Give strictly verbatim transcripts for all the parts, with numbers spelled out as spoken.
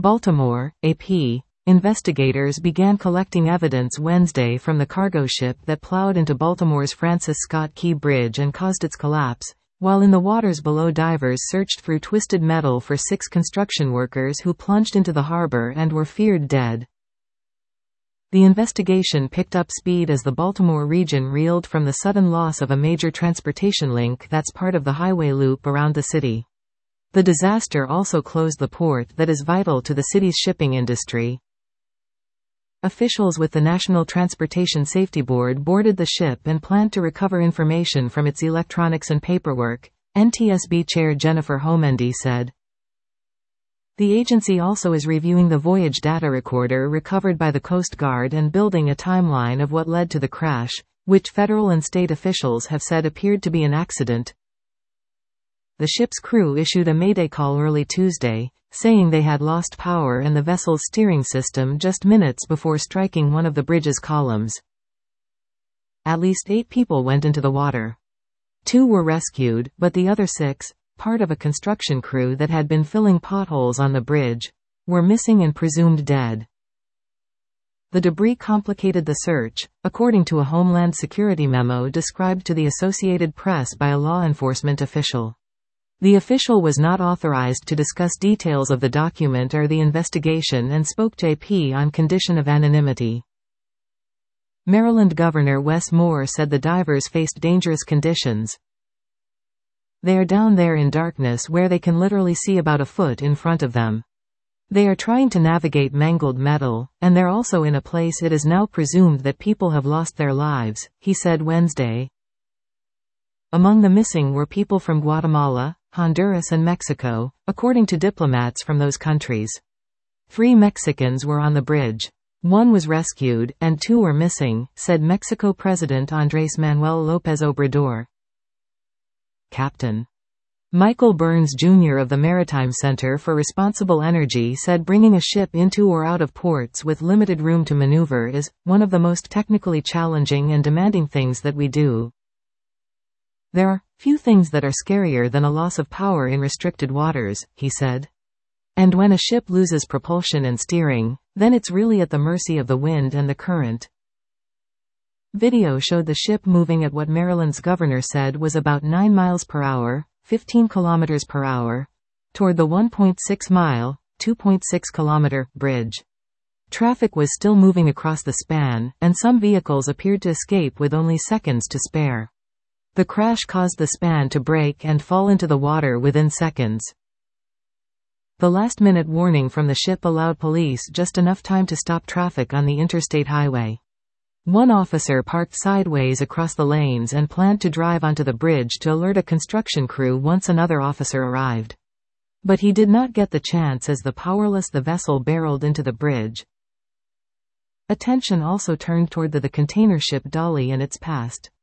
Baltimore, A P. Investigators began collecting evidence Wednesday from the cargo ship that plowed into Baltimore's Francis Scott Key Bridge and caused its collapse, while in the waters below divers searched through twisted metal for six construction workers who plunged into the harbor and were feared dead. The investigation picked up speed as the Baltimore region reeled from the sudden loss of a major transportation link that's part of the highway loop around the city. The disaster also closed the port that is vital to the city's shipping industry. Officials with the National Transportation Safety Board boarded the ship and planned to recover information from its electronics and paperwork, N T S B Chair Jennifer Homendy said. The agency also is reviewing the voyage data recorder recovered by the Coast Guard and building a timeline of what led to the crash, which federal and state officials have said appeared to be an accident. The ship's crew issued a mayday call early Tuesday, saying they had lost power and the vessel's steering system just minutes before striking one of the bridge's columns. At least eight people went into the water. Two were rescued, but the other six, part of a construction crew that had been filling potholes on the bridge, were missing and presumed dead. The debris complicated the search, according to a Homeland Security memo described to the Associated Press by a law enforcement official. The official was not authorized to discuss details of the document or the investigation and spoke to A P on condition of anonymity. Maryland Governor Wes Moore said the divers faced dangerous conditions. They are down there in darkness where they can literally see about a foot in front of them. They are trying to navigate mangled metal, and they're also in a place it is now presumed that people have lost their lives, he said Wednesday. Among the missing were people from Guatemala, Honduras and Mexico, according to diplomats from those countries. Three Mexicans were on the bridge. One was rescued, and two were missing, said Mexico President Andrés Manuel López Obrador. Captain Michael Burns Junior of the Maritime Center for Responsible Energy said bringing a ship into or out of ports with limited room to maneuver is one of the most technically challenging and demanding things that we do. There are few things that are scarier than a loss of power in restricted waters, he said. And when a ship loses propulsion and steering, then it's really at the mercy of the wind and the current. Video showed the ship moving at what Maryland's governor said was about nine miles per hour, fifteen kilometers per hour, toward the one point six mile, two point six kilometer, bridge. Traffic was still moving across the span, and some vehicles appeared to escape with only seconds to spare. The crash caused the span to break and fall into the water within seconds. The last-minute warning from the ship allowed police just enough time to stop traffic on the interstate highway. One officer parked sideways across the lanes and planned to drive onto the bridge to alert a construction crew once another officer arrived. But he did not get the chance as the powerless the vessel barreled into the bridge. Attention also turned toward the, the container ship Dolly and its past.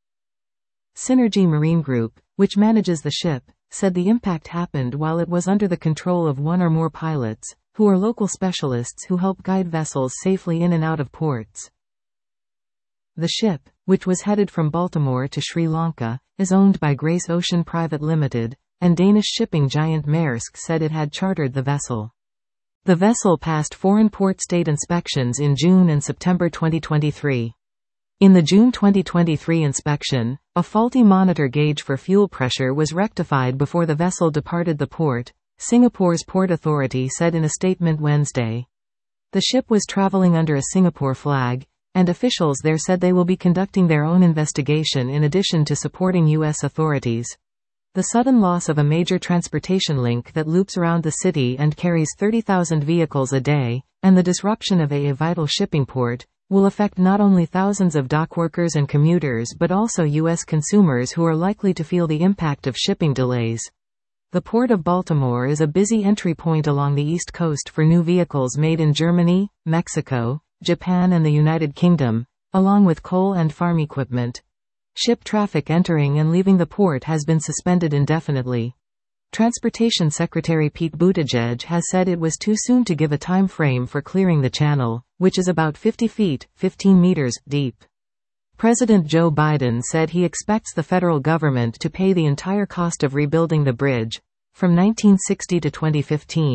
Synergy Marine Group, which manages the ship, said the impact happened while it was under the control of one or more pilots, who are local specialists who help guide vessels safely in and out of ports. The ship, which was headed from Baltimore to Sri Lanka, is owned by Grace Ocean Private Limited, and Danish shipping giant Maersk said it had chartered the vessel. The vessel passed foreign port state inspections in June and September twenty twenty-three. In the June twenty twenty-three inspection, a faulty monitor gauge for fuel pressure was rectified before the vessel departed the port, Singapore's Port Authority said in a statement Wednesday. The ship was traveling under a Singapore flag, and officials there said they will be conducting their own investigation in addition to supporting U S authorities. The sudden loss of a major transportation link that loops around the city and carries thirty thousand vehicles a day, and the disruption of a vital shipping port, will affect not only thousands of dockworkers and commuters but also U S consumers who are likely to feel the impact of shipping delays. The Port of Baltimore is a busy entry point along the East Coast for new vehicles made in Germany, Mexico, Japan and the United Kingdom, along with coal and farm equipment. Ship traffic entering and leaving the port has been suspended indefinitely. Transportation Secretary Pete Buttigieg has said it was too soon to give a time frame for clearing the channel, which is about fifty feet, fifteen meters, deep. President Joe Biden said he expects the federal government to pay the entire cost of rebuilding the bridge, from nineteen sixty to twenty fifteen,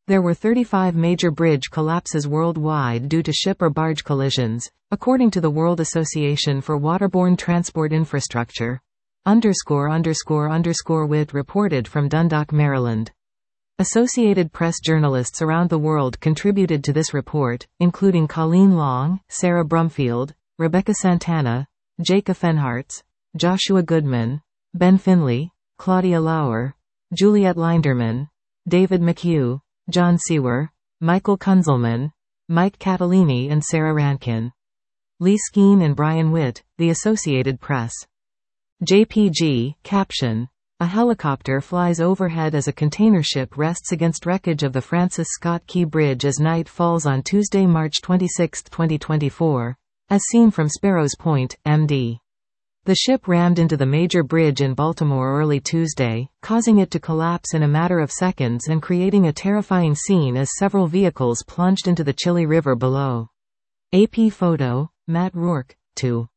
There were thirty-five major bridge collapses worldwide due to ship or barge collisions, according to the World Association for Waterborne Transport Infrastructure. Underscore underscore underscore W I T reported from Dundalk, Maryland. Associated Press journalists around the world contributed to this report, including Colleen Long, Sarah Brumfield, Rebecca Santana, Jake Fenhartz, Joshua Goodman, Ben Finley, Claudia Lauer, Juliet Linderman, David McHugh, John Sewer, Michael Kunzelman, Mike Catalini and Sarah Rankin. Lee Skeen and Brian Witt, The Associated Press. J P G, caption. A helicopter flies overhead as a container ship rests against wreckage of the Francis Scott Key Bridge as night falls on Tuesday, March twenty-sixth, twenty twenty-four, as seen from Sparrows Point, M D. The ship rammed into the major bridge in Baltimore early Tuesday, causing it to collapse in a matter of seconds and creating a terrifying scene as several vehicles plunged into the chilly river below. A P photo, Matt Rourke, two.